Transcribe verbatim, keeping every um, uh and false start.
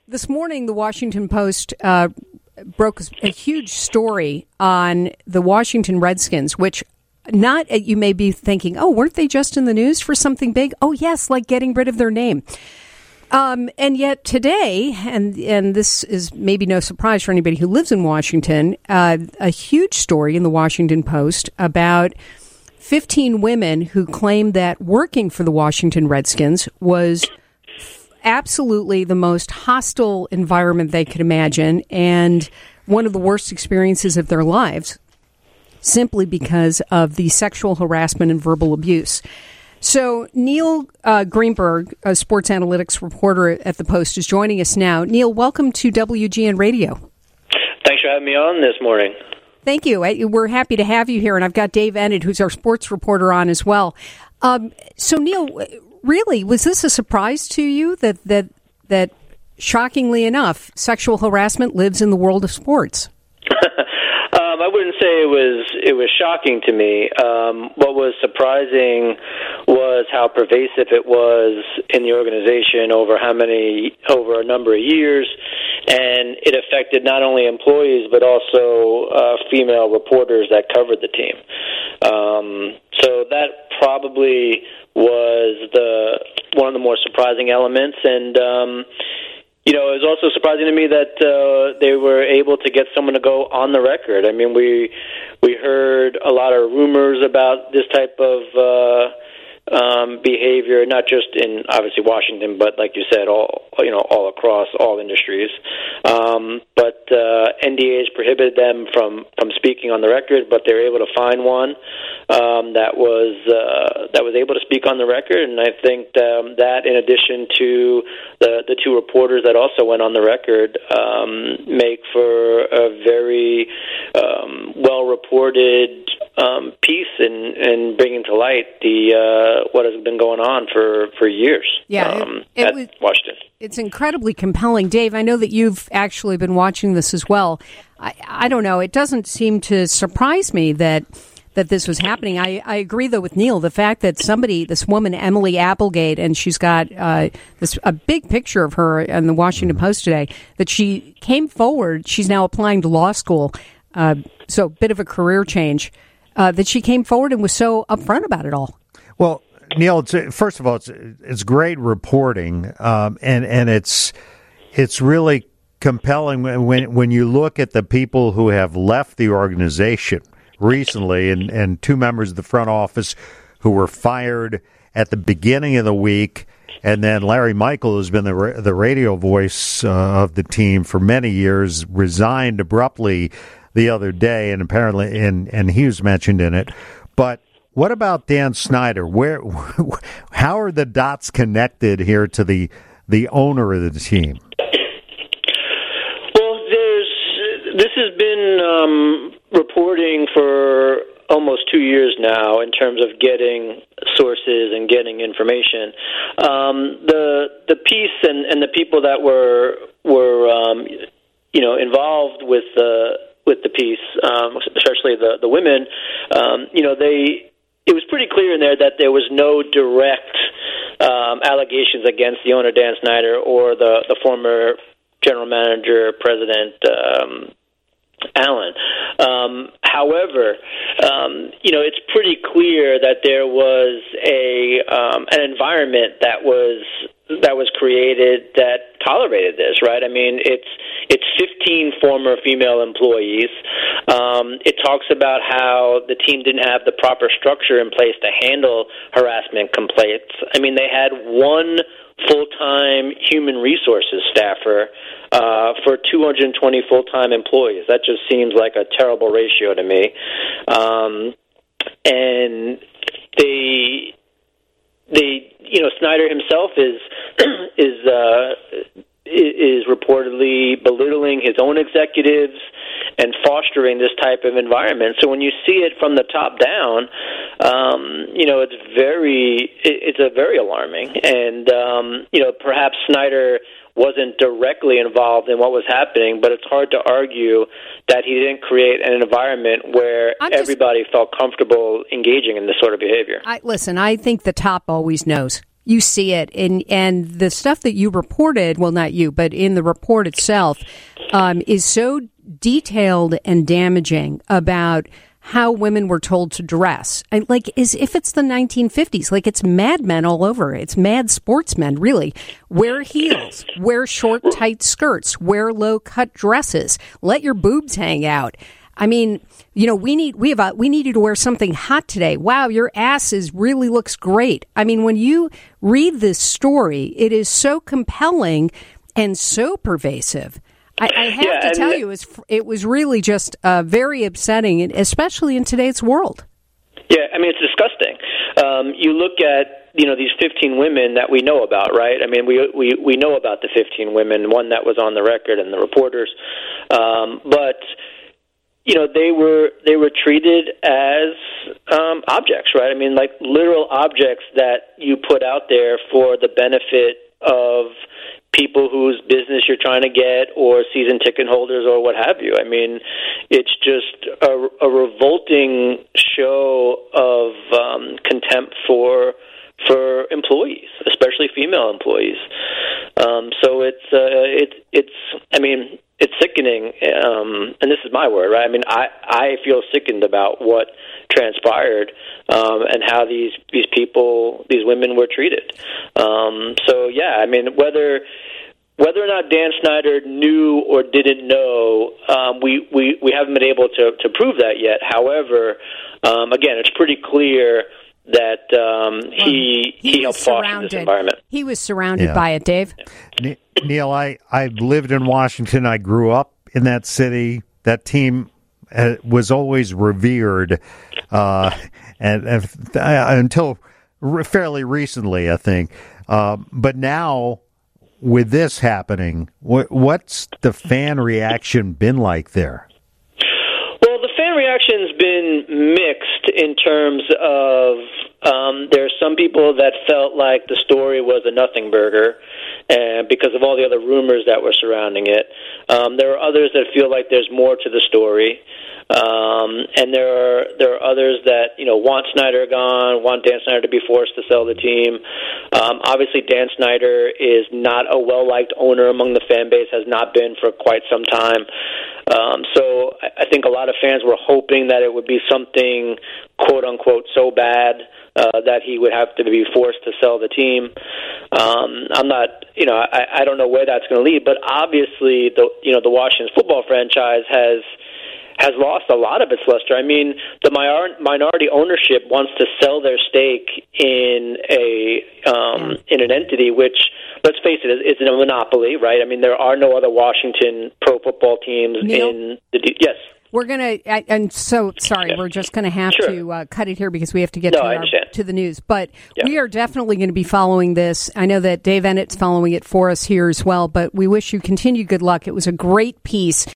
This morning, the Washington Post uh, broke a huge story on the Washington Redskins, which not you may be thinking, oh, weren't they just in the news for something big? Oh, yes, like getting rid of their name. Um, and yet today, and and this is maybe no surprise for anybody who lives in Washington, uh, a huge story in the Washington Post about fifteen women who claimed that working for the Washington Redskins was absolutely the most hostile environment they could imagine and one of the worst experiences of their lives, simply because of the sexual harassment and verbal abuse. So Neil uh, Greenberg, a sports analytics reporter at the Post, is joining us now. Neil, welcome to W G N Radio. Thanks for having me on this morning. Thank you. We're happy to have you here, and I've got Dave Enid, who's our sports reporter, on as well. Um, so, Neil, really, was this a surprise to you that that that, shockingly enough, sexual harassment lives in the world of sports? Um, I wouldn't say it was it was shocking to me. Um, what was surprising was how pervasive it was in the organization over how many over a number of years, and it affected not only employees but also uh, female reporters that covered the team. Um, so that probably was the one of the more surprising elements, and um, You know, it was also surprising to me that uh, they were able to get someone to go on the record. I mean, we we heard a lot of rumors about this type of uh, um, behavior, not just in obviously Washington, but like you said, all you know, all across all industries. Um, but uh, N D As prohibited them from, from speaking on the record, but they were able to find one um, that was uh, that was able to speak on the record, and I think um, that, in addition to the the two reporters that also went on the record, um, make for a very um, well reported um, piece in, in bringing to light the uh, what has been going on for, for years. Yeah, um, it, it at was, Washington. It's incredibly compelling. Dave, I know that you've actually been watching this as well. I, I don't know. It doesn't seem to surprise me that that this was happening. I, I agree, though, with Neil, the fact that somebody, this woman, Emily Applegate, and she's got uh, this a big picture of her in the Washington Post today, that she came forward. She's now applying to law school, uh, so a bit of a career change, uh, that she came forward and was so upfront about it all. Well, Neil, it's, first of all, it's it's great reporting, um, and and it's it's really compelling when when you look at the people who have left the organization recently, and, and two members of the front office who were fired at the beginning of the week, and then Larry Michael, who's been the the radio voice uh, of the team for many years, resigned abruptly the other day, and apparently, and and he was mentioned in it, but. What about Dan Snyder? Where, how are the dots connected here to the the owner of the team? Well, there's this has been um, reporting for almost two years now in terms of getting sources and getting information. Um, the the piece and, and the people that were were um, you know involved with the with the piece, um, especially the the women, um, you know they. It was pretty clear in there that there was no direct um, allegations against the owner, Dan Snyder, or the, the former general manager, President um, Allen. Um, however, um, you know, it's pretty clear that there was a um, an environment that was that was created that tolerated this, right? I mean, it's it's fifteen former female employees. Um, it talks about how the team didn't have the proper structure in place to handle harassment complaints. I mean, they had one full-time human resources staffer uh, for two hundred twenty full-time employees. That just seems like a terrible ratio to me. Um, and they... They, you know, Snyder himself is is uh, is reportedly belittling his own executives and fostering this type of environment. So when you see it from the top down, um, you know, it's very it's a very alarming. And um, you know, perhaps Snyder wasn't directly involved in what was happening, but it's hard to argue that he didn't create an environment where just, everybody felt comfortable engaging in this sort of behavior. I, listen, I think the top always knows. you see it. And, and the stuff that you reported, well, not you, but in the report itself, um, is so detailed and damaging about how women were told to dress. And like, as if it's the nineteen fifties, like it's Mad Men all over. It's mad sportsmen, really. Wear heels, wear short, tight skirts, wear low-cut dresses, let your boobs hang out. I mean, you know, we need we have a, we need you to wear something hot today. Wow, your ass is really looks great. I mean, when you read this story, it is so compelling and so pervasive. I, I have yeah, to tell you, it was, it was really just uh, very upsetting, especially in today's world. Yeah, I mean, it's disgusting. Um, you look at, you know, these fifteen women that we know about, right? I mean, we we we know about the fifteen women, one that was on the record and the reporters, um, but you know, they were they were treated as um, objects, right? I mean, like literal objects that you put out there for the benefit of people whose business you're trying to get, or season ticket holders, or what have you. I mean, it's just a, a revolting show of um, contempt for for employees, especially female employees. Um, so it's uh, it's it's. I mean, it's sickening, um, and this is my word, right? I mean, I I feel sickened about what transpired um, and how these these people, these women, were treated. Um, so yeah, I mean, whether whether or not Dan Snyder knew or didn't know, um, we, we we haven't been able to to prove that yet. However, um, again, it's pretty clear that um, well, he he, he helped foster this environment. He was surrounded yeah. by it, Dave. Yeah. Neil, I, I lived in Washington. I grew up in that city. That team uh, was always revered, uh, and, and uh, until re- fairly recently, I think. Uh, but now, with this happening, wh- what's the fan reaction been like there? Well, the fan reaction's been mixed in terms of um, there are some people that felt like the story was a nothing burger, and because of all the other rumors that were surrounding it. Um, there are others that feel like there's more to the story, um, and there are there are others that you know want Snyder gone, want Dan Snyder to be forced to sell the team. Um, obviously, Dan Snyder is not a well-liked owner among the fan base, has not been for quite some time. Um, so I think a lot of fans were hoping that it would be something quote-unquote so bad Uh, that he would have to be forced to sell the team. Um, I'm not, you know, I, I don't know where that's going to lead, but obviously, the you know, the Washington football franchise has has lost a lot of its luster. I mean, the minor, minority ownership wants to sell their stake in a um, in an entity which, let's face it, is, is a monopoly, right? I mean, there are no other Washington pro football teams Neil? in the yes. We're going to, and so, sorry, yeah. we're just going to have sure. to uh, cut it here because we have to get no, to, our, to the news. But yeah. we are definitely going to be following this. I know that Dave Ennett's following it for us here as well, but we wish you continued good luck. It was a great piece.